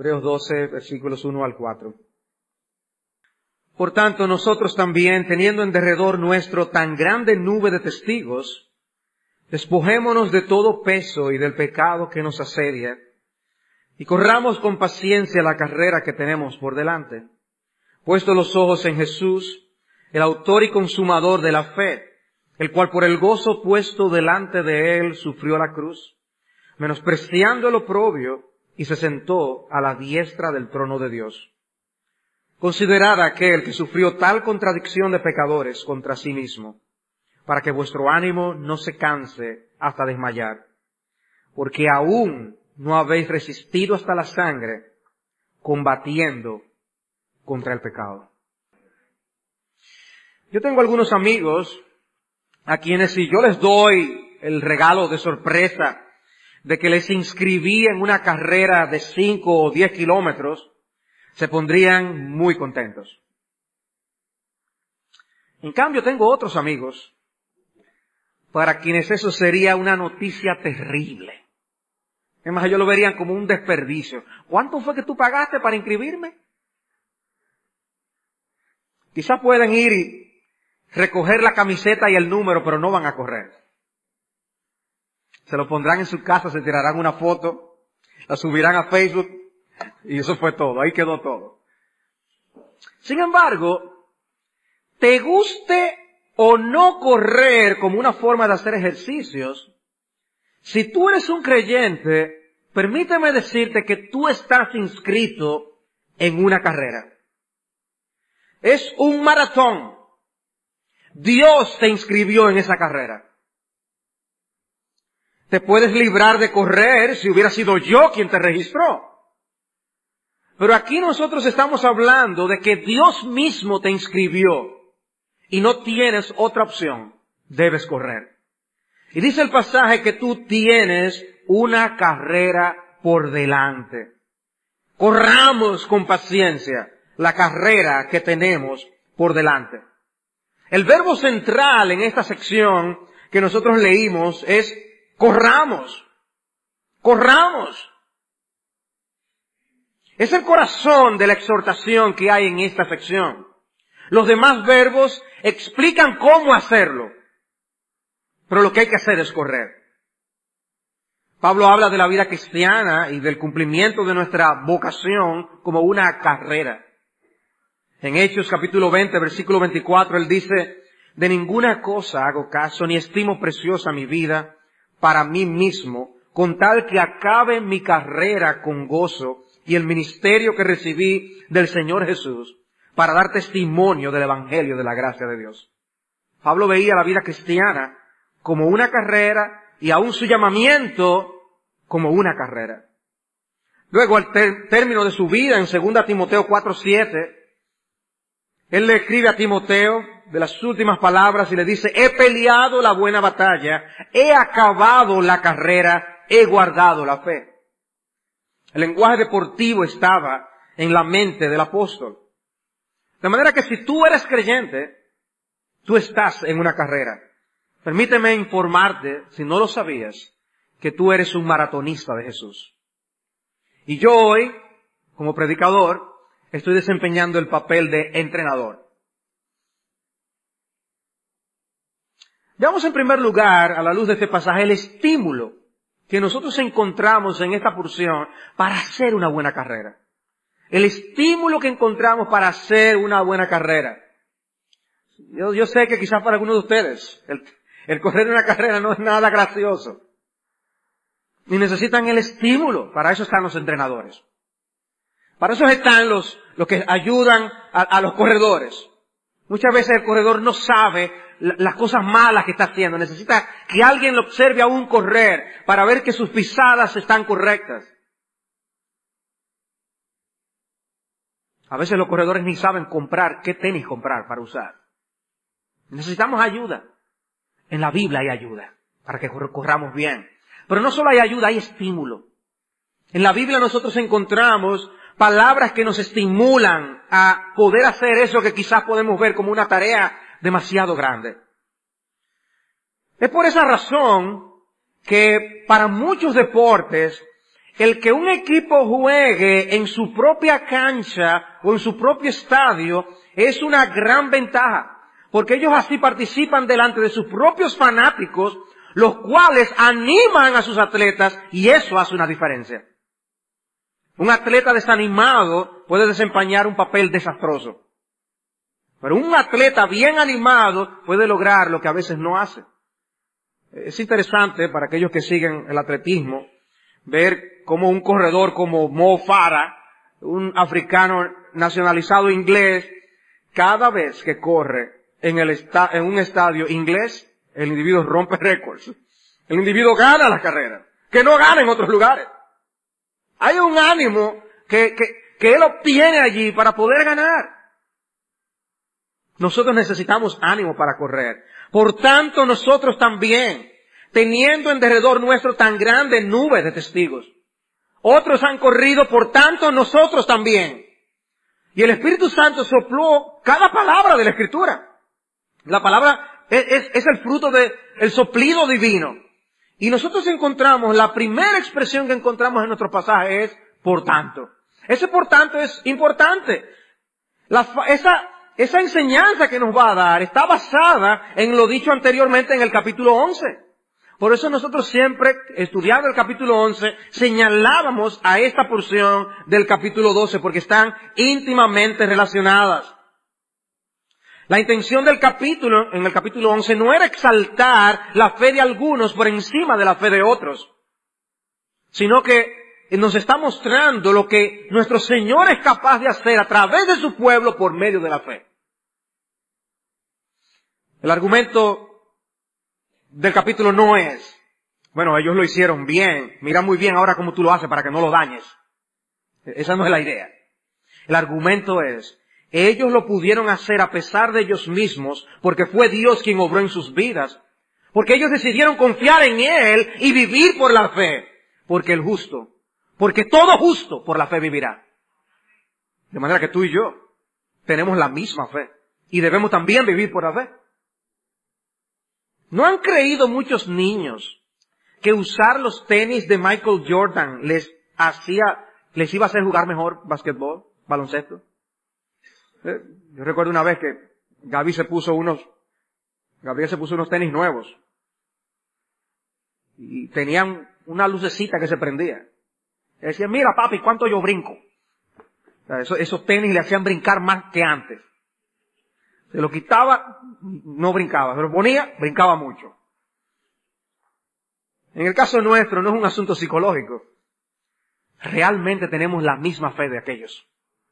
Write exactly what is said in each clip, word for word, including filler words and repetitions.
Hebreos doce, versículos uno al cuatro. Por tanto, nosotros también, teniendo en derredor nuestro tan grande nube de testigos, despojémonos de todo peso y del pecado que nos asedia, y corramos con paciencia la carrera que tenemos por delante, puestos los ojos en Jesús, el autor y consumador de la fe, el cual por el gozo puesto delante de él sufrió la cruz, menospreciando el oprobio, y se sentó a la diestra del trono de Dios. Considerad a aquel que sufrió tal contradicción de pecadores contra sí mismo, para que vuestro ánimo no se canse hasta desmayar, porque aún no habéis resistido hasta la sangre, combatiendo contra el pecado. Yo tengo algunos amigos a quienes si yo les doy el regalo de sorpresa de que les inscribí en una carrera de cinco o diez kilómetros, se pondrían muy contentos. En cambio, tengo otros amigos para quienes eso sería una noticia terrible. Es más, ellos lo verían como un desperdicio. ¿Cuánto fue que tú pagaste para inscribirme? Quizás pueden ir y recoger la camiseta y el número, pero no van a correr. Se lo pondrán en su casa, se tirarán una foto, la subirán a Facebook y eso fue todo, ahí quedó todo. Sin embargo, te guste o no correr como una forma de hacer ejercicios, si tú eres un creyente, permíteme decirte que tú estás inscrito en una carrera. Es un maratón. Dios te inscribió en esa carrera. Te puedes librar de correr si hubiera sido yo quien te registró. Pero aquí nosotros estamos hablando de que Dios mismo te inscribió y no tienes otra opción. Debes correr. Y dice el pasaje que tú tienes una carrera por delante. Corramos con paciencia la carrera que tenemos por delante. El verbo central en esta sección que nosotros leímos es corramos. Corramos. Es el corazón de la exhortación que hay en esta sección. Los demás verbos explican cómo hacerlo. Pero lo que hay que hacer es correr. Pablo habla de la vida cristiana y del cumplimiento de nuestra vocación como una carrera. En Hechos capítulo veinte, versículo veinticuatro, él dice, de ninguna cosa hago caso, ni estimo preciosa mi vida para mí mismo, con tal que acabe mi carrera con gozo y el ministerio que recibí del Señor Jesús, para dar testimonio del Evangelio de la gracia de Dios. Pablo veía la vida cristiana como una carrera y aún su llamamiento como una carrera. Luego, al ter- término de su vida, en segunda Timoteo cuatro siete, él le escribe a Timoteo de las últimas palabras y le dice, he peleado la buena batalla, he acabado la carrera, he guardado la fe. El lenguaje deportivo estaba en la mente del apóstol. De manera que si tú eres creyente, tú estás en una carrera. Permíteme informarte, si no lo sabías, que tú eres un maratonista de Jesús. Y yo hoy, como predicador, estoy desempeñando el papel de entrenador. Veamos en primer lugar, a la luz de este pasaje, el estímulo que nosotros encontramos en esta porción para hacer una buena carrera. El estímulo que encontramos para hacer una buena carrera. Yo, yo sé que quizás para algunos de ustedes el, el correr una carrera no es nada gracioso. Y necesitan el estímulo. Para eso están los entrenadores. Para eso están los, los que ayudan a, a los corredores. Muchas veces el corredor no sabe la, las cosas malas que está haciendo. Necesita que alguien lo observe aún correr para ver que sus pisadas están correctas. A veces los corredores ni saben comprar, qué tenis comprar para usar. Necesitamos ayuda. En la Biblia hay ayuda para que corramos bien. Pero no solo hay ayuda, hay estímulo. En la Biblia nosotros encontramos palabras que nos estimulan a poder hacer eso que quizás podemos ver como una tarea demasiado grande. Es por esa razón que para muchos deportes el que un equipo juegue en su propia cancha o en su propio estadio es una gran ventaja, porque ellos así participan delante de sus propios fanáticos, los cuales animan a sus atletas, y eso hace una diferencia. Un atleta desanimado puede desempeñar un papel desastroso, pero un atleta bien animado puede lograr lo que a veces no hace. Es interesante para aquellos que siguen el atletismo ver cómo un corredor como Mo Farah, un africano nacionalizado inglés, cada vez que corre en, el esta- en un estadio inglés, el individuo rompe récords. El individuo gana la carrera, que no gana en otros lugares. Hay un ánimo que, que, que él obtiene allí para poder ganar. Nosotros necesitamos ánimo para correr. Por tanto, nosotros también, teniendo en derredor nuestro tan grande nube de testigos. Otros han corrido, por tanto, nosotros también. Y el Espíritu Santo sopló cada palabra de la Escritura. La palabra es, es, es el fruto del soplido divino. Y nosotros encontramos, la primera expresión que encontramos en nuestro pasaje es, por tanto. Ese por tanto es importante. La, esa, esa enseñanza que nos va a dar está basada en lo dicho anteriormente en el capítulo once. Por eso nosotros siempre, estudiando el capítulo once, señalábamos a esta porción del capítulo doce, porque están íntimamente relacionadas. La intención del capítulo, en el capítulo once, no era exaltar la fe de algunos por encima de la fe de otros, sino que nos está mostrando lo que nuestro Señor es capaz de hacer a través de su pueblo por medio de la fe. El argumento del capítulo no es, bueno, ellos lo hicieron bien, mira muy bien ahora cómo tú lo haces para que no lo dañes. Esa no es la idea. El argumento es, ellos lo pudieron hacer a pesar de ellos mismos, porque fue Dios quien obró en sus vidas. Porque ellos decidieron confiar en Él y vivir por la fe. Porque el justo, porque todo justo por la fe vivirá. De manera que tú y yo tenemos la misma fe. Y debemos también vivir por la fe. ¿No han creído muchos niños que usar los tenis de Michael Jordan les hacía, les iba a hacer jugar mejor basquetbol, baloncesto? Eh, yo recuerdo una vez que Gaby se puso unos, Gabriel se puso unos tenis nuevos. Y tenían una lucecita que se prendía. Y decía, mira papi, cuánto yo brinco. O sea, esos, esos tenis le hacían brincar más que antes. Se lo quitaba, no brincaba. Se lo ponía, brincaba mucho. En el caso nuestro no es un asunto psicológico. Realmente tenemos la misma fe de aquellos.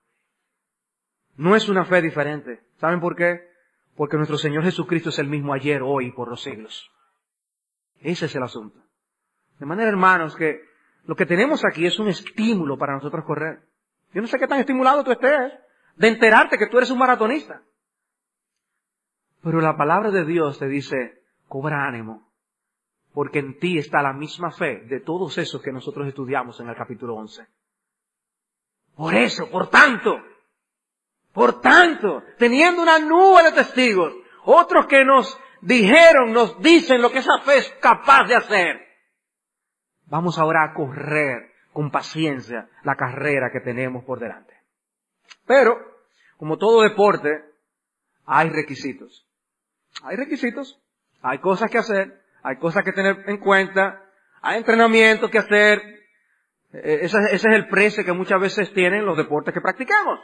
No es una fe diferente. ¿Saben por qué? Porque nuestro Señor Jesucristo es el mismo ayer, hoy y por los siglos. Ese es el asunto. De manera, hermanos, que lo que tenemos aquí es un estímulo para nosotros correr. Yo no sé qué tan estimulado tú estés de enterarte que tú eres un maratonista. Pero la palabra de Dios te dice, cobra ánimo, porque en ti está la misma fe de todos esos que nosotros estudiamos en el capítulo once. Por eso, por tanto, por tanto, teniendo una nube de testigos, otros que nos dijeron, nos dicen lo que esa fe es capaz de hacer, vamos ahora a correr con paciencia la carrera que tenemos por delante. Pero, como todo deporte, hay requisitos. Hay requisitos, hay cosas que hacer, hay cosas que tener en cuenta, hay entrenamientos que hacer. Ese, ese es el precio que muchas veces tienen los deportes que practicamos.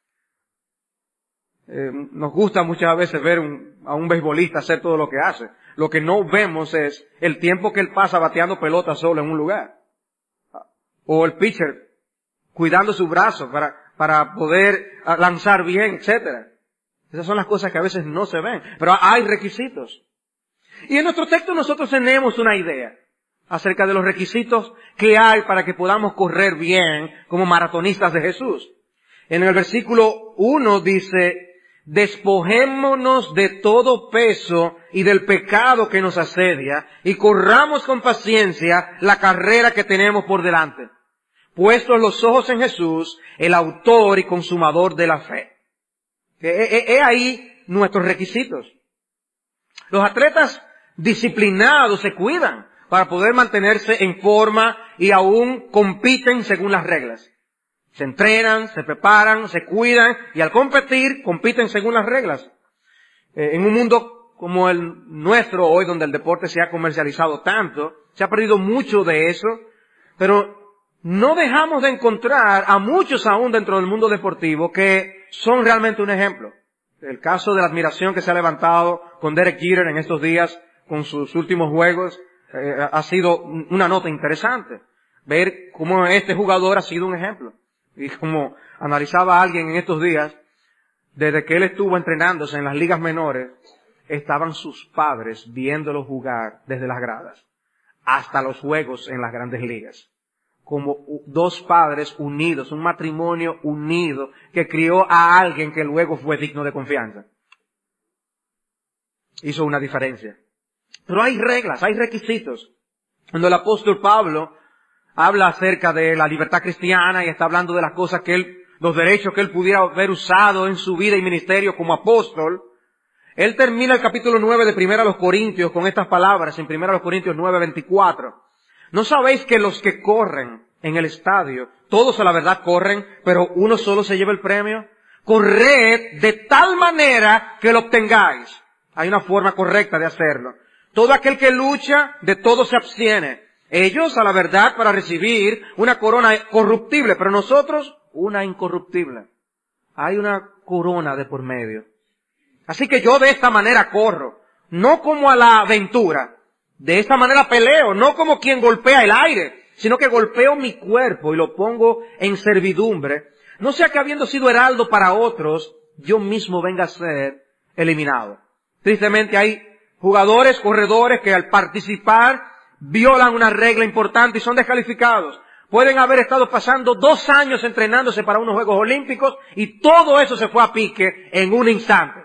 Eh, nos gusta muchas veces ver un, a un beisbolista hacer todo lo que hace. Lo que no vemos es el tiempo que él pasa bateando pelotas solo en un lugar. O el pitcher cuidando su brazo para, para poder lanzar bien, etcétera. Esas son las cosas que a veces no se ven. Pero hay requisitos. Y en nuestro texto nosotros tenemos una idea acerca de los requisitos que hay para que podamos correr bien como maratonistas de Jesús. En el versículo uno dice, despojémonos de todo peso y del pecado que nos asedia y corramos con paciencia la carrera que tenemos por delante, puestos los ojos en Jesús, el autor y consumador de la fe. He ahí nuestros requisitos. Los atletas disciplinados se cuidan para poder mantenerse en forma y aún compiten según las reglas. Se entrenan, se preparan, se cuidan y al competir, compiten según las reglas. Eh, en un mundo como el nuestro hoy, donde el deporte se ha comercializado tanto, se ha perdido mucho de eso, pero no dejamos de encontrar a muchos aún dentro del mundo deportivo que son realmente un ejemplo. El caso de la admiración que se ha levantado con Derek Jeter en estos días con sus últimos juegos eh, ha sido una nota interesante. Ver cómo este jugador ha sido un ejemplo. Y como analizaba alguien en estos días, desde que él estuvo entrenándose en las ligas menores, estaban sus padres viéndolo jugar desde las gradas hasta los juegos en las grandes ligas. Como dos padres unidos, un matrimonio unido que crió a alguien que luego fue digno de confianza. Hizo una diferencia. Pero hay reglas, hay requisitos. Cuando el apóstol Pablo habla acerca de la libertad cristiana y está hablando de las cosas que él, los derechos que él pudiera haber usado en su vida y ministerio como apóstol, él termina el capítulo nueve de Primera a los Corintios con estas palabras en Primera a los Corintios nueve veinticuatro. ¿No sabéis que los que corren en el estadio, todos a la verdad corren, pero uno solo se lleva el premio? Corred de tal manera que lo obtengáis. Hay una forma correcta de hacerlo. Todo aquel que lucha, de todo se abstiene. Ellos, a la verdad, para recibir una corona corruptible, pero nosotros, una incorruptible. Hay una corona de por medio. Así que yo de esta manera corro, no como a la aventura. De esta manera peleo, no como quien golpea el aire, sino que golpeo mi cuerpo y lo pongo en servidumbre. No sea que habiendo sido heraldo para otros, yo mismo venga a ser eliminado. Tristemente hay jugadores, corredores que al participar violan una regla importante y son descalificados. Pueden haber estado pasando dos años entrenándose para unos Juegos Olímpicos y todo eso se fue a pique en un instante.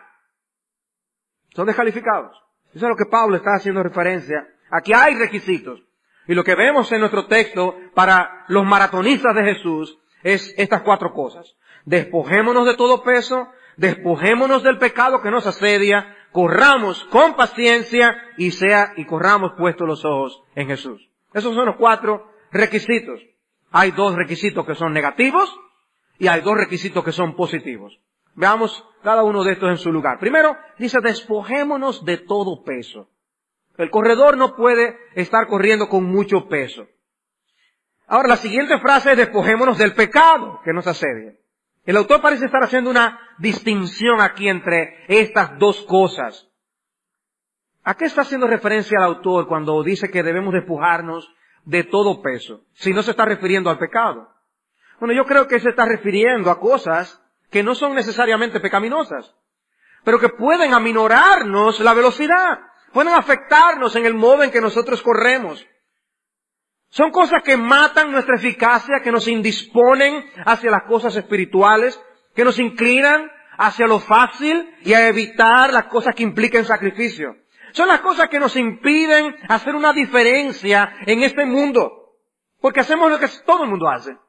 Son descalificados. Eso es lo que Pablo está haciendo referencia. Aquí hay requisitos. Y lo que vemos en nuestro texto para los maratonistas de Jesús es estas cuatro cosas. Despojémonos de todo peso, despojémonos del pecado que nos asedia, corramos con paciencia y sea y corramos puestos los ojos en Jesús. Esos son los cuatro requisitos. Hay dos requisitos que son negativos y hay dos requisitos que son positivos. Veamos cada uno de estos en su lugar. Primero, dice, despojémonos de todo peso. El corredor no puede estar corriendo con mucho peso. Ahora, la siguiente frase es, despojémonos del pecado que nos asedia. El autor parece estar haciendo una distinción aquí entre estas dos cosas. ¿A qué está haciendo referencia el autor cuando dice que debemos despojarnos de todo peso? Si no se está refiriendo al pecado. Bueno, yo creo que se está refiriendo a cosas que no son necesariamente pecaminosas, pero que pueden aminorarnos la velocidad, pueden afectarnos en el modo en que nosotros corremos. Son cosas que matan nuestra eficacia, que nos indisponen hacia las cosas espirituales, que nos inclinan hacia lo fácil y a evitar las cosas que impliquen sacrificio. Son las cosas que nos impiden hacer una diferencia en este mundo, porque hacemos lo que todo el mundo hace.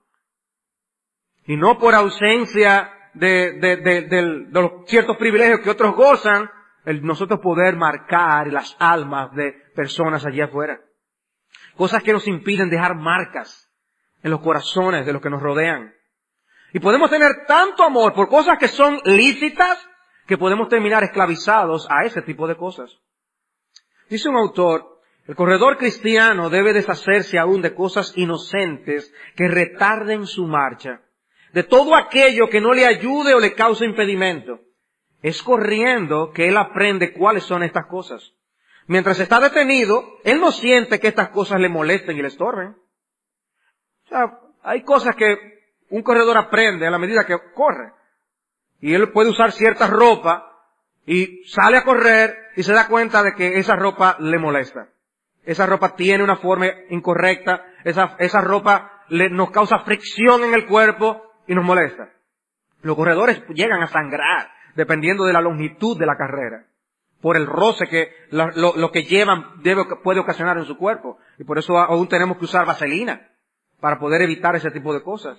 Y no por ausencia de, de, de, de, de los ciertos privilegios que otros gozan, el nosotros poder marcar las almas de personas allá afuera. Cosas que nos impiden dejar marcas en los corazones de los que nos rodean. Y podemos tener tanto amor por cosas que son lícitas que podemos terminar esclavizados a ese tipo de cosas. Dice un autor, el corredor cristiano debe deshacerse aún de cosas inocentes que retarden su marcha, de todo aquello que no le ayude o le cause impedimento. Es corriendo que él aprende cuáles son estas cosas. Mientras está detenido, él no siente que estas cosas le molesten y le estorben. O sea, hay cosas que un corredor aprende a la medida que corre. Y él puede usar cierta ropa y sale a correr y se da cuenta de que esa ropa le molesta. Esa ropa tiene una forma incorrecta, esa, esa ropa le, nos causa fricción en el cuerpo y nos molesta. Los corredores llegan a sangrar dependiendo de la longitud de la carrera, por el roce que lo, lo, lo que llevan debe, puede ocasionar en su cuerpo. Y por eso aún tenemos que usar vaselina para poder evitar ese tipo de cosas.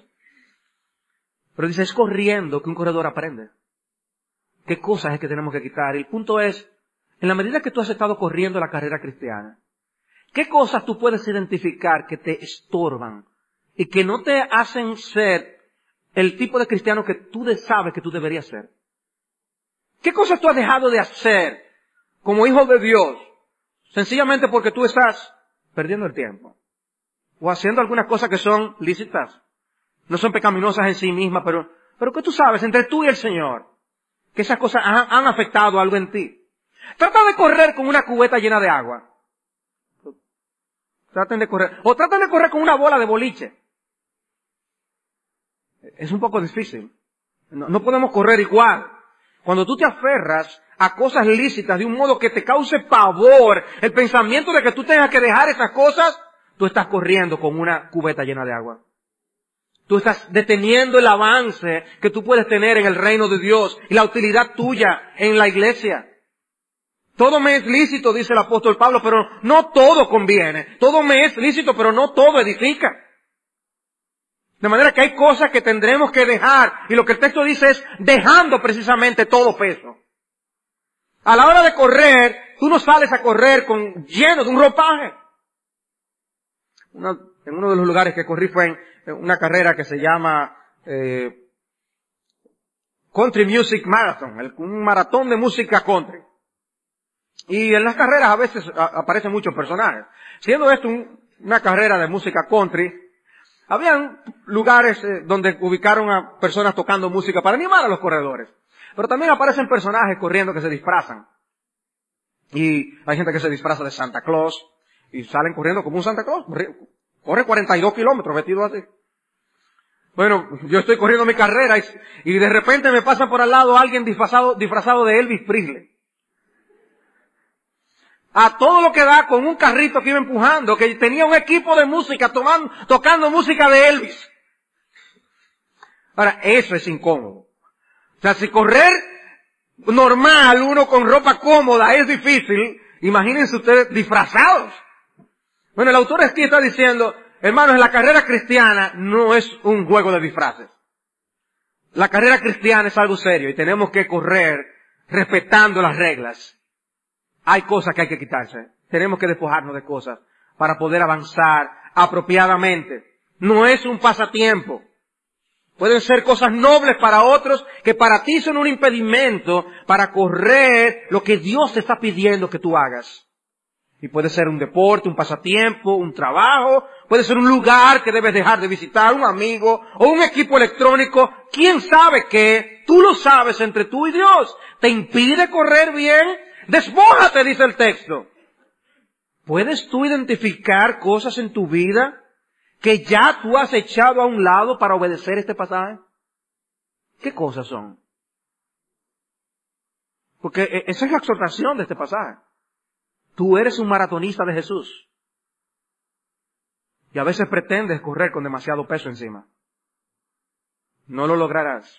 Pero dice, es corriendo que un corredor aprende. ¿Qué cosas es que tenemos que quitar? Y el punto es, en la medida que tú has estado corriendo la carrera cristiana, ¿Qué cosas tú puedes identificar que te estorban y que no te hacen ser el tipo de cristiano que tú sabes que tú deberías ser? ¿Qué cosas tú has dejado de hacer como hijo de Dios? Sencillamente porque tú estás perdiendo el tiempo. O haciendo algunas cosas que son lícitas. No son pecaminosas en sí mismas, pero, pero que tú sabes, entre tú y el Señor, que esas cosas han, han afectado algo en ti. Trata de correr con una cubeta llena de agua. Traten de correr. O traten de correr con una bola de boliche. Es un poco difícil. No, no podemos correr igual. Cuando tú te aferras a cosas lícitas de un modo que te cause pavor, el pensamiento de que tú tengas que dejar esas cosas, tú estás corriendo con una cubeta llena de agua. Tú estás deteniendo el avance que tú puedes tener en el reino de Dios y la utilidad tuya en la iglesia. Todo me es lícito, dice el apóstol Pablo, pero no todo conviene. Todo me es lícito, pero no todo edifica. De manera que hay cosas que tendremos que dejar. Y lo que el texto dice es dejando precisamente todo peso. A la hora de correr, tú no sales a correr con lleno de un ropaje. Una, en uno de los lugares que corrí fue en, en una carrera que se llama eh, Country Music Marathon, el, un maratón de música country. Y en las carreras a veces a, aparecen muchos personajes. Siendo esto un, una carrera de música country, habían lugares eh, donde ubicaron a personas tocando música para animar a los corredores. Pero también aparecen personajes corriendo que se disfrazan. Y hay gente que se disfraza de Santa Claus y salen corriendo como un Santa Claus. Corre cuarenta y dos kilómetros vestido así. Bueno, yo estoy corriendo mi carrera y, y de repente me pasa por al lado alguien disfrazado, disfrazado de Elvis Presley. A todo lo que da con un carrito que iba empujando, que tenía un equipo de música tomando, tocando música de Elvis. Ahora, eso es incómodo. O sea, si correr normal, uno con ropa cómoda, es difícil, imagínense ustedes disfrazados. Bueno, el autor aquí está diciendo, hermanos, la carrera cristiana no es un juego de disfraces. La carrera cristiana es algo serio y tenemos que correr respetando las reglas. Hay cosas que hay que quitarse. Tenemos que despojarnos de cosas para poder avanzar apropiadamente. No es un pasatiempo. Pueden ser cosas nobles para otros que para ti son un impedimento para correr lo que Dios te está pidiendo que tú hagas. Y puede ser un deporte, un pasatiempo, un trabajo, puede ser un lugar que debes dejar de visitar, un amigo o un equipo electrónico. ¿Quién sabe qué? Tú lo sabes entre tú y Dios. ¿Te impide correr bien? Despójate, dice el texto. ¿Puedes tú identificar cosas en tu vida que ya tú has echado a un lado para obedecer este pasaje? ¿Qué cosas son? Porque esa es la exhortación de este pasaje. Tú eres un maratonista de Jesús. Y a veces pretendes correr con demasiado peso encima. No lo lograrás.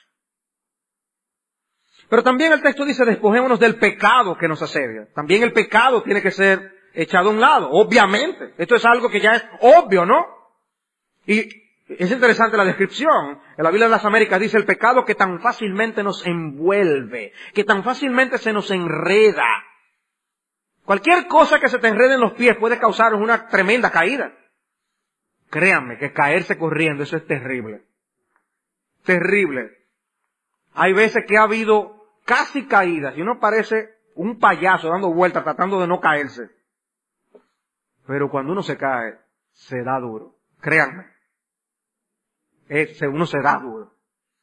Pero también el texto dice, despojémonos del pecado que nos asedia. También el pecado tiene que ser echado a un lado, obviamente. Esto es algo que ya es obvio, ¿no? Y es interesante la descripción. En la Biblia de las Américas dice el pecado que tan fácilmente nos envuelve, que tan fácilmente se nos enreda. Cualquier cosa que se te enrede en los pies puede causar una tremenda caída. Créanme que caerse corriendo, eso es terrible. Terrible. Hay veces que ha habido casi caídas y uno parece un payaso dando vueltas tratando de no caerse. Pero cuando uno se cae, se da duro. Créanme. Es, uno se da duro.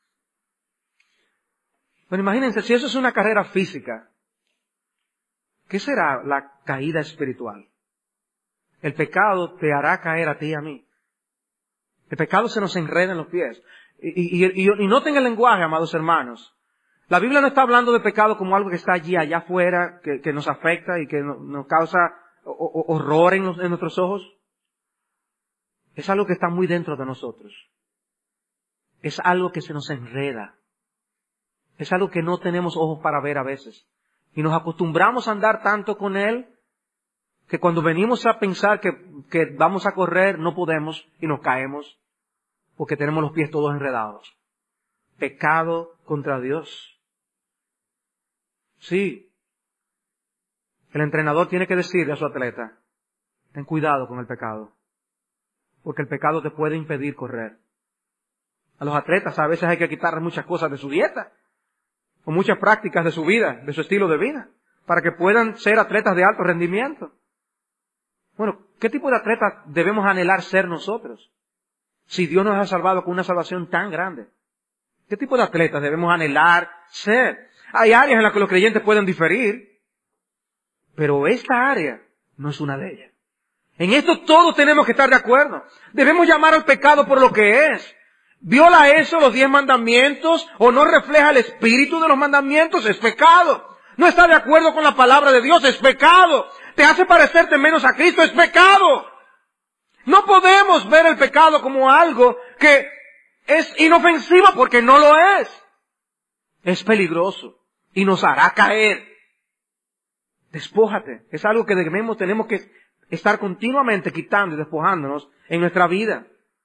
Pero imagínense, si eso es una carrera física, ¿qué será la caída espiritual? El pecado te hará caer a ti y a mí. El pecado se nos enreda en los pies. Y, y, y, y noten el lenguaje, amados hermanos. La Biblia no está hablando de pecado como algo que está allí, allá afuera, que, que nos afecta y que no, nos causa o, o, horror en, los, en nuestros ojos. Es algo que está muy dentro de nosotros. Es algo que se nos enreda. Es algo que no tenemos ojos para ver a veces. Y nos acostumbramos a andar tanto con él que cuando venimos a pensar que, que vamos a correr no podemos y nos caemos porque tenemos los pies todos enredados. Pecado contra Dios. Sí. El entrenador tiene que decirle a su atleta, ten cuidado con el pecado, porque el pecado te puede impedir correr. A los atletas a veces hay que quitarles muchas cosas de su dieta, o muchas prácticas de su vida, de su estilo de vida, para que puedan ser atletas de alto rendimiento. Bueno, ¿qué tipo de atletas debemos anhelar ser nosotros? Si Dios nos ha salvado con una salvación tan grande. ¿Qué tipo de atletas debemos anhelar ser? Hay áreas en las que los creyentes pueden diferir, pero esta área no es una de ellas. En esto todos tenemos que estar de acuerdo. Debemos llamar al pecado por lo que es. ¿Viola eso los diez mandamientos o no refleja el espíritu de los mandamientos? Es pecado. ¿No está de acuerdo con la palabra de Dios? Es pecado. ¿Te hace parecerte menos a Cristo? Es pecado. No podemos ver el pecado como algo que es inofensivo porque no lo es. Es peligroso y nos hará caer. Despójate. Es algo que debemos, tenemos que estar continuamente quitando y despojándonos en nuestra vida.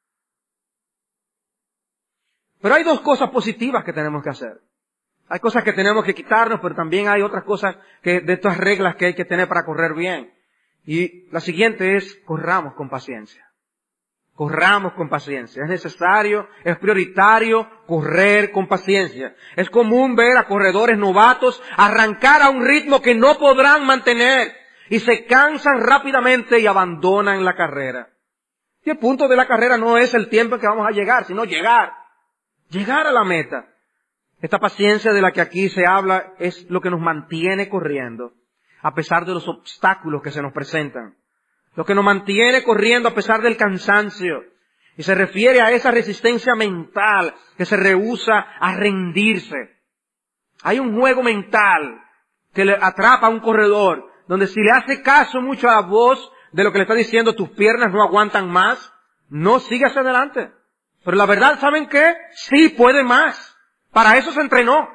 Pero hay dos cosas positivas que tenemos que hacer. Hay cosas que tenemos que quitarnos, pero también hay otras cosas que, de estas reglas que hay que tener para correr bien. Y la siguiente es, corramos con paciencia. Corramos con paciencia. Es necesario, es prioritario correr con paciencia. Es común ver a corredores novatos arrancar a un ritmo que no podrán mantener y se cansan rápidamente y abandonan la carrera. Y el punto de la carrera no es el tiempo en que vamos a llegar, sino llegar. Llegar a la meta. Esta paciencia de la que aquí se habla es lo que nos mantiene corriendo, a pesar de los obstáculos que se nos presentan. Lo que nos mantiene corriendo a pesar del cansancio. Y se refiere a esa resistencia mental que se rehúsa a rendirse. Hay un juego mental que le atrapa a un corredor, donde si le hace caso mucho a la voz de lo que le está diciendo, tus piernas no aguantan más, no sigue hacia adelante. Pero la verdad, ¿saben qué? Sí puede más. Para eso se entrenó.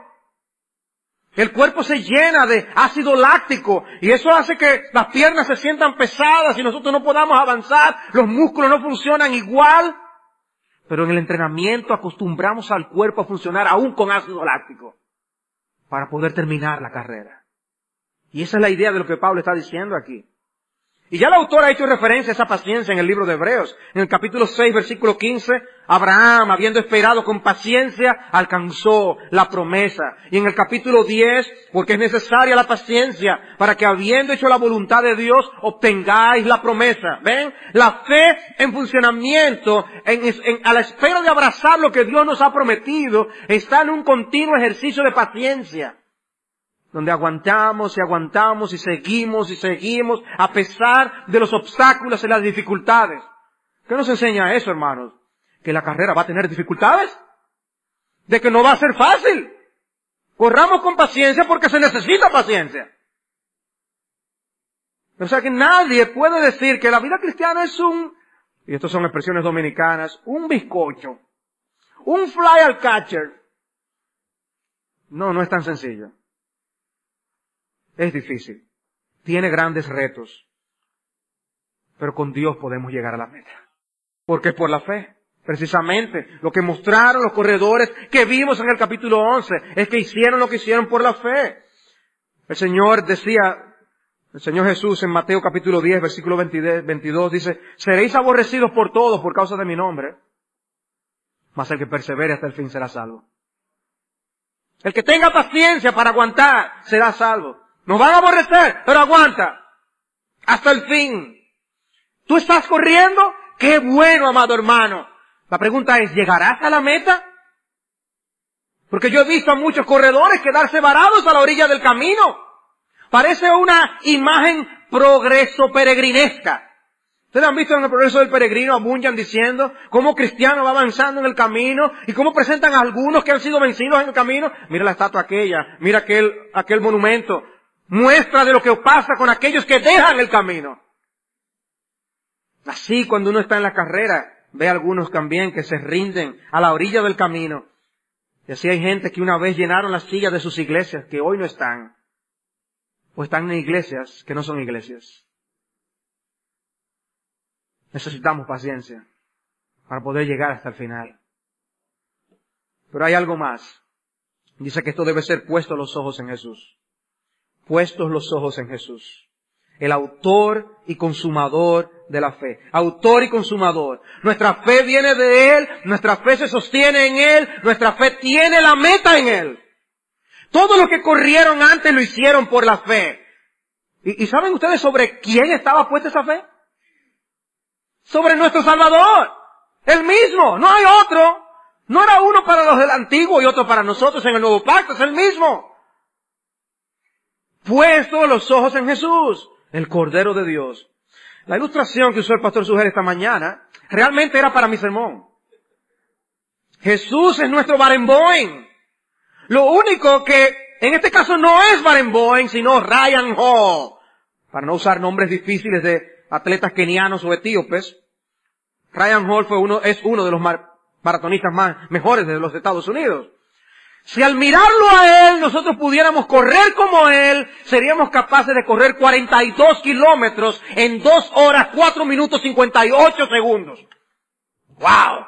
El cuerpo se llena de ácido láctico y eso hace que las piernas se sientan pesadas y nosotros no podamos avanzar, los músculos no funcionan igual. Pero en el entrenamiento acostumbramos al cuerpo a funcionar aún con ácido láctico para poder terminar la carrera. Y esa es la idea de lo que Pablo está diciendo aquí. Y ya el autor ha hecho referencia a esa paciencia en el libro de Hebreos. En el capítulo seis, versículo quince, Abraham, habiendo esperado con paciencia, alcanzó la promesa. Y en el capítulo diez, porque es necesaria la paciencia para que habiendo hecho la voluntad de Dios, obtengáis la promesa. ¿Ven? La fe en funcionamiento, en, en, a la espera de abrazar lo que Dios nos ha prometido, está en un continuo ejercicio de paciencia. Donde aguantamos y aguantamos y seguimos y seguimos a pesar de los obstáculos y las dificultades. ¿Qué nos enseña eso, hermanos? Que la carrera va a tener dificultades. De que no va a ser fácil. Corramos con paciencia porque se necesita paciencia. O sea que nadie puede decir que la vida cristiana es un, y estas son expresiones dominicanas, un bizcocho, un fly al catcher. No, no es tan sencillo. Es difícil. Tiene grandes retos. Pero con Dios podemos llegar a la meta. Porque es por la fe. Precisamente lo que mostraron los corredores que vimos en el capítulo once es que hicieron lo que hicieron por la fe. El Señor decía, el Señor Jesús en Mateo capítulo diez, versículo veintidós dice, seréis aborrecidos por todos por causa de mi nombre, mas el que persevere hasta el fin será salvo. El que tenga paciencia para aguantar será salvo. Nos van a aborrecer, pero aguanta. Hasta el fin. ¿Tú estás corriendo? ¡Qué bueno, amado hermano! La pregunta es, ¿llegarás a la meta? Porque yo he visto a muchos corredores quedarse varados a la orilla del camino. Parece una imagen progreso peregrinesca. ¿Ustedes han visto en el progreso del peregrino a Bunyan diciendo cómo Cristiano va avanzando en el camino y cómo presentan a algunos que han sido vencidos en el camino? Mira la estatua aquella, mira aquel, aquel monumento. Muestra de lo que pasa con aquellos que dejan el camino. Así cuando uno está en la carrera, ve a algunos también que se rinden a la orilla del camino. Y así hay gente que una vez llenaron las sillas de sus iglesias, que hoy no están. O están en iglesias que no son iglesias. Necesitamos paciencia para poder llegar hasta el final. Pero hay algo más. Dice que esto debe ser puesto los ojos en Jesús. Puestos los ojos en Jesús. El autor y consumador de la fe. Autor y consumador. Nuestra fe viene de Él, nuestra fe se sostiene en Él, nuestra fe tiene la meta en Él. Todos los que corrieron antes lo hicieron por la fe. ¿Y, y saben ustedes sobre quién estaba puesta esa fe? Sobre nuestro Salvador. El mismo, no hay otro. No era uno para los del antiguo y otro para nosotros en el nuevo pacto, es el mismo. Puesto los ojos en Jesús, el Cordero de Dios. La ilustración que usó el pastor Sugel esta mañana realmente era para mi sermón. Jesús es nuestro Barenboim. Lo único que en este caso no es Barenboim, sino Ryan Hall. Para no usar nombres difíciles de atletas kenianos o etíopes. Ryan Hall fue uno, es uno de los mar, maratonistas más mejores de los Estados Unidos. Si al mirarlo a él nosotros pudiéramos correr como él, seríamos capaces de correr cuarenta y dos kilómetros en dos horas, cuatro minutos, cincuenta y ocho segundos. ¡Wow!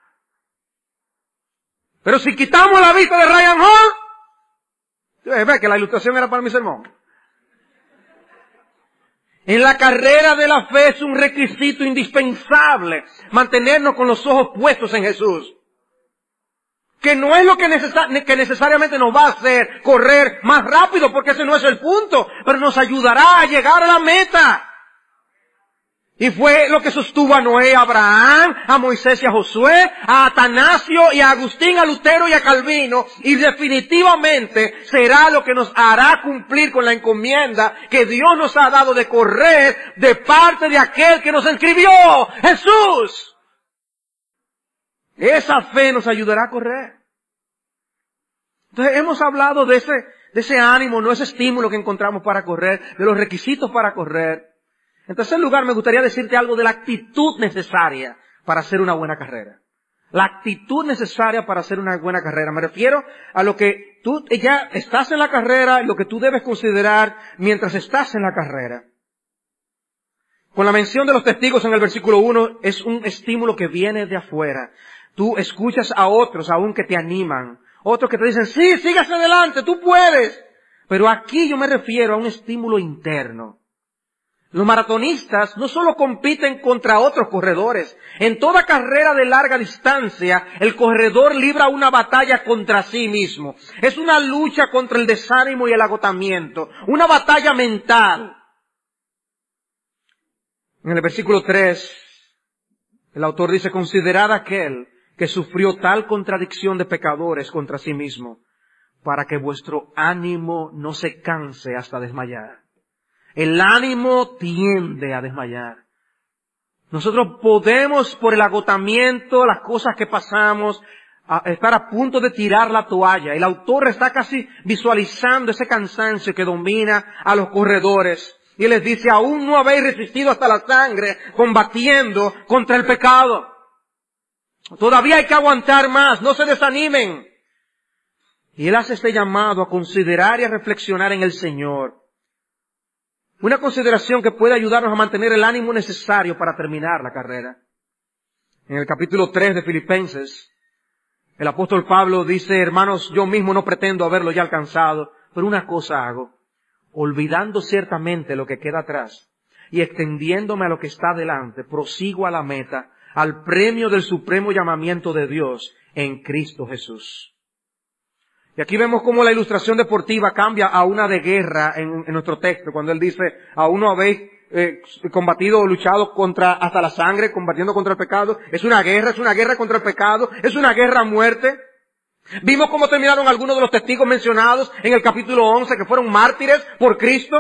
Pero si quitamos la vista de Ryan Hall, ve que la ilustración era para mi sermón. En la carrera de la fe es un requisito indispensable mantenernos con los ojos puestos en Jesús. Que no es lo que, necesar- que necesariamente nos va a hacer correr más rápido, porque ese no es el punto, pero nos ayudará a llegar a la meta. Y fue lo que sostuvo a Noé, a Abraham, a Moisés y a Josué, a Atanasio y a Agustín, a Lutero y a Calvino, y definitivamente será lo que nos hará cumplir con la encomienda que Dios nos ha dado de correr de parte de aquel que nos escribió, Jesús. Esa fe nos ayudará a correr. Entonces hemos hablado de ese, de ese ánimo, no ese estímulo que encontramos para correr, de los requisitos para correr. En tercer lugar, me gustaría decirte algo de la actitud necesaria para hacer una buena carrera. La actitud necesaria para hacer una buena carrera. Me refiero a lo que tú ya estás en la carrera, lo que tú debes considerar mientras estás en la carrera. Con la mención de los testigos en el versículo uno, es un estímulo que viene de afuera. Tú escuchas a otros aún que te animan. Otros que te dicen, sí, sigas adelante, tú puedes. Pero aquí yo me refiero a un estímulo interno. Los maratonistas no solo compiten contra otros corredores. En toda carrera de larga distancia, el corredor libra una batalla contra sí mismo. Es una lucha contra el desánimo y el agotamiento. Una batalla mental. En el versículo tres, el autor dice, considerad aquel que sufrió tal contradicción de pecadores contra sí mismo, para que vuestro ánimo no se canse hasta desmayar. El ánimo tiende a desmayar. Nosotros podemos, por el agotamiento, las cosas que pasamos, a estar a punto de tirar la toalla. El autor está casi visualizando ese cansancio que domina a los corredores. Y les dice, aún no habéis resistido hasta la sangre, combatiendo contra el pecado. Todavía hay que aguantar más, no se desanimen. Y él hace este llamado a considerar y a reflexionar en el Señor. Una consideración que puede ayudarnos a mantener el ánimo necesario para terminar la carrera. En el capítulo tres de Filipenses, el apóstol Pablo dice, hermanos, yo mismo no pretendo haberlo ya alcanzado, pero una cosa hago, olvidando ciertamente lo que queda atrás y extendiéndome a lo que está delante, prosigo a la meta, al premio del supremo llamamiento de Dios en Cristo Jesús. Y aquí vemos cómo la ilustración deportiva cambia a una de guerra en, en nuestro texto, cuando él dice, aún no habéis eh, combatido o luchado contra, hasta la sangre, combatiendo contra el pecado. Es una guerra, es una guerra contra el pecado, es una guerra a muerte. Vimos cómo terminaron algunos de los testigos mencionados en el capítulo once, que fueron mártires por Cristo.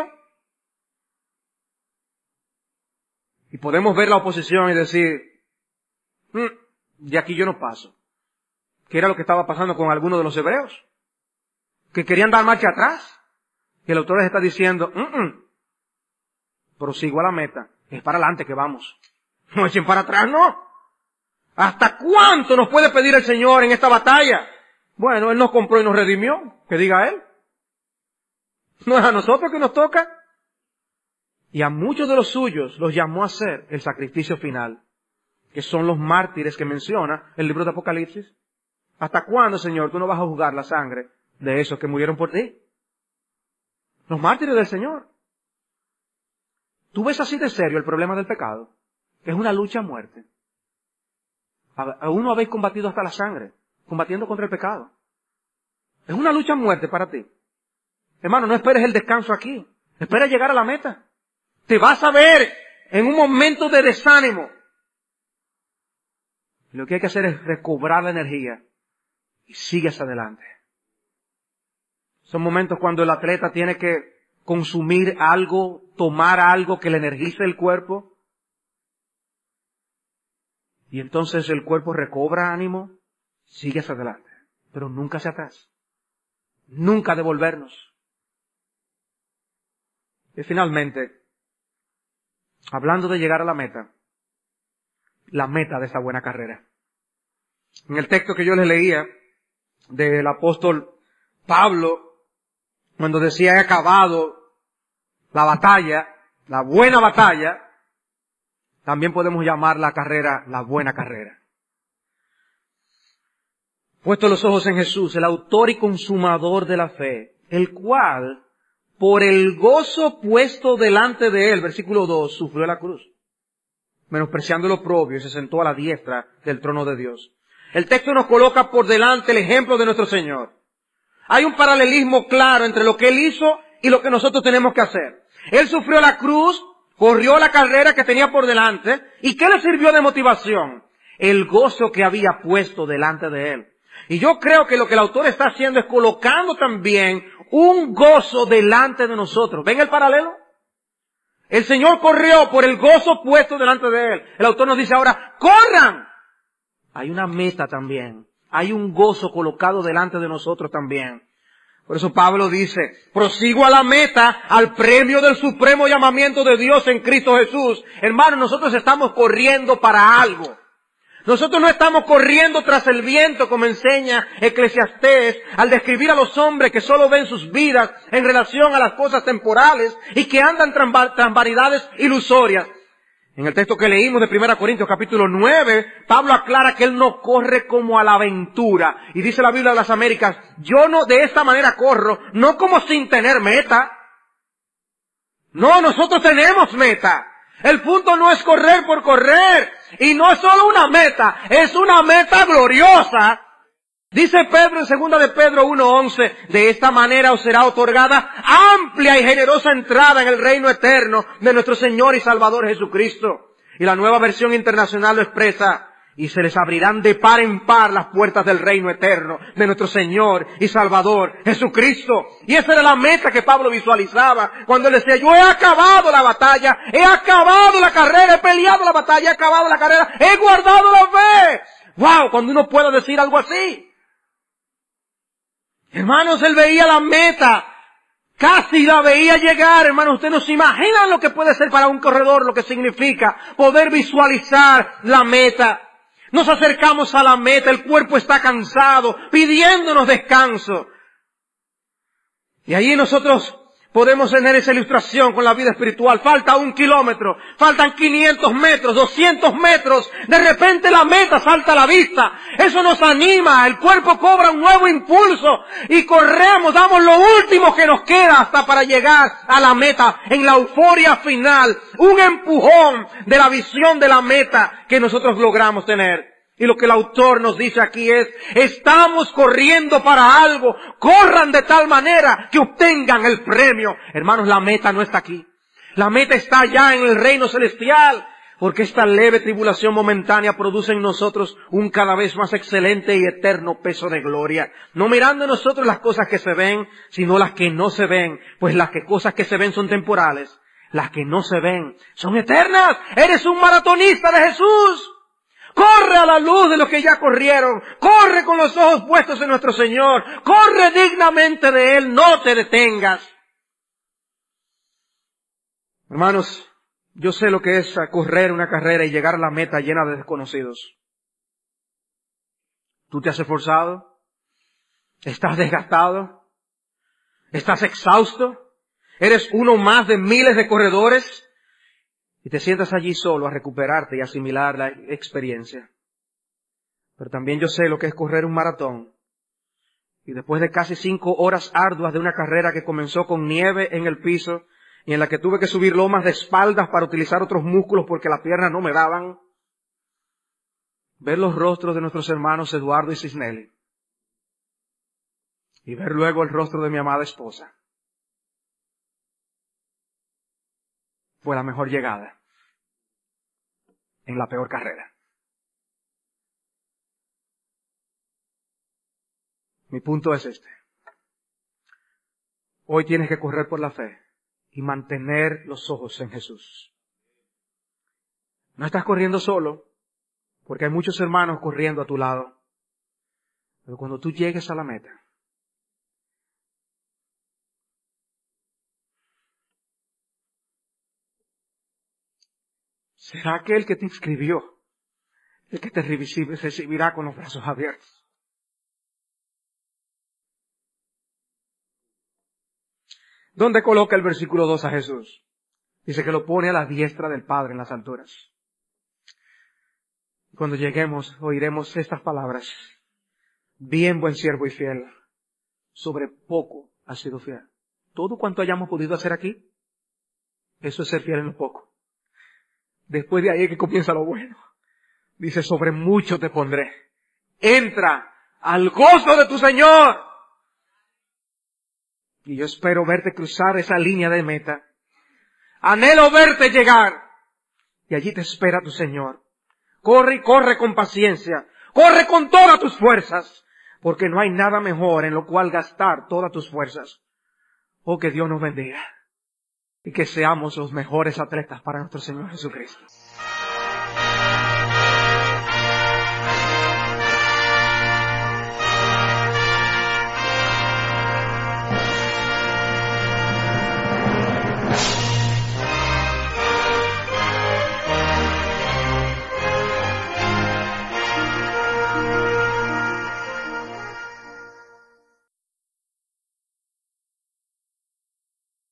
Y podemos ver la oposición y decir, mm, de aquí yo no paso. ¿Qué era lo que estaba pasando con algunos de los hebreos? Que querían dar marcha atrás. Y el autor les está diciendo, mm, mm, prosigo a la meta. Es para adelante que vamos. No echen para atrás, no. ¿Hasta cuánto nos puede pedir el Señor en esta batalla? Bueno, Él nos compró y nos redimió. Que diga Él. No es a nosotros que nos toca. Y a muchos de los suyos los llamó a hacer el sacrificio final, que son los mártires que menciona el libro de Apocalipsis. ¿Hasta cuándo, Señor, tú no vas a juzgar la sangre de esos que murieron por ti? Los mártires del Señor. ¿Tú ves así de serio el problema del pecado? Que es una lucha a muerte. Aún no habéis combatido hasta la sangre, combatiendo contra el pecado. Es una lucha a muerte para ti. Hermano, no esperes el descanso aquí. Espera llegar a la meta. Te vas a ver en un momento de desánimo. Y lo que hay que hacer es recobrar la energía y sigues adelante. Son momentos cuando el atleta tiene que consumir algo, tomar algo que le energice el cuerpo. Y entonces el cuerpo recobra ánimo, sigues adelante. Pero nunca hacia atrás. Nunca devolvernos. Y finalmente, hablando de llegar a la meta, la meta de esta buena carrera. En el texto que yo les leía del apóstol Pablo, cuando decía he acabado la batalla, la buena batalla, también podemos llamar la carrera la buena carrera. Puesto los ojos en Jesús, el autor y consumador de la fe, el cual, por el gozo puesto delante de él, versículo dos, sufrió la cruz, menospreciando lo propio, y se sentó a la diestra del trono de Dios. El texto nos coloca por delante el ejemplo de nuestro Señor. Hay un paralelismo claro entre lo que Él hizo y lo que nosotros tenemos que hacer. Él sufrió la cruz, corrió la carrera que tenía por delante, ¿y qué le sirvió de motivación? El gozo que había puesto delante de Él. Y yo creo que lo que el autor está haciendo es colocando también un gozo delante de nosotros. ¿Ven el paralelo? El Señor corrió por el gozo puesto delante de Él. El autor nos dice ahora, ¡corran! Hay una meta también. Hay un gozo colocado delante de nosotros también. Por eso Pablo dice, prosigo a la meta, al premio del supremo llamamiento de Dios en Cristo Jesús. Hermanos, nosotros estamos corriendo para algo. Nosotros no estamos corriendo tras el viento, como enseña Eclesiastés, al describir a los hombres que solo ven sus vidas en relación a las cosas temporales y que andan tras vanidades ilusorias. En el texto que leímos de primera Corintios capítulo nueve, Pablo aclara que él no corre como a la aventura. Y dice la Biblia de las Américas, yo no de esta manera corro, no como sin tener meta. No, nosotros tenemos meta. El punto no es correr por correr. Y no es solo una meta, es una meta gloriosa. Dice Pedro en segunda de Pedro uno once, de esta manera os será otorgada amplia y generosa entrada en el reino eterno de nuestro Señor y Salvador Jesucristo. Y la Nueva Versión Internacional lo expresa, y se les abrirán de par en par las puertas del reino eterno de nuestro Señor y Salvador Jesucristo. Y esa era la meta que Pablo visualizaba cuando él decía, yo he acabado la batalla, he acabado la carrera, he peleado la batalla, he acabado la carrera, he guardado la fe. ¡Wow! Cuando uno puede decir algo así. Hermanos, él veía la meta, casi la veía llegar. Hermanos, ustedes no se imaginan lo que puede ser para un corredor, lo que significa poder visualizar la meta. Nos acercamos a la meta, el cuerpo está cansado, pidiéndonos descanso. Y ahí nosotros podemos tener esa ilustración con la vida espiritual. Falta un kilómetro, faltan quinientos metros, doscientos metros. De repente la meta salta a la vista. Eso nos anima, el cuerpo cobra un nuevo impulso y corremos, damos lo último que nos queda hasta para llegar a la meta en la euforia final. Un empujón de la visión de la meta que nosotros logramos tener. Y lo que el autor nos dice aquí es, estamos corriendo para algo, corran de tal manera que obtengan el premio. Hermanos, la meta no está aquí. La meta está allá en el reino celestial, porque esta leve tribulación momentánea produce en nosotros un cada vez más excelente y eterno peso de gloria. No mirando en nosotros las cosas que se ven, sino las que no se ven, pues las que cosas que se ven son temporales, las que no se ven son eternas. Eres un maratonista de Jesús. Corre a la luz de los que ya corrieron. Corre con los ojos puestos en nuestro Señor. Corre dignamente de Él. No te detengas. Hermanos, yo sé lo que es correr una carrera y llegar a la meta llena de desconocidos. ¿Tú te has esforzado? ¿Estás desgastado? ¿Estás exhausto? ¿Eres uno más de miles de corredores? Y te sientas allí solo a recuperarte y asimilar la experiencia. Pero también yo sé lo que es correr un maratón. Y después de casi cinco horas arduas de una carrera que comenzó con nieve en el piso y en la que tuve que subir lomas de espaldas para utilizar otros músculos porque las piernas no me daban. Ver los rostros de nuestros hermanos Eduardo y Cisnelli. Y ver luego el rostro de mi amada esposa. Fue la mejor llegada en la peor carrera. Mi punto es este. Hoy tienes que correr por la fe y mantener los ojos en Jesús. No estás corriendo solo, porque hay muchos hermanos corriendo a tu lado. Pero cuando tú llegues a la meta, será aquel que te inscribió, el que te recibirá con los brazos abiertos. ¿Dónde coloca el versículo dos a Jesús? Dice que lo pone a la diestra del Padre en las alturas. Cuando lleguemos, oiremos estas palabras. Bien, buen siervo y fiel. Sobre poco has sido fiel. Todo cuanto hayamos podido hacer aquí, eso es ser fiel en lo poco. Después de ahí es que comienza lo bueno. Dice, sobre mucho te pondré. Entra al gozo de tu Señor. Y yo espero verte cruzar esa línea de meta. Anhelo verte llegar. Y allí te espera tu Señor. Corre y corre con paciencia. Corre con todas tus fuerzas. Porque no hay nada mejor en lo cual gastar todas tus fuerzas. Oh, que Dios nos bendiga. Y que seamos los mejores atletas para nuestro Señor Jesucristo.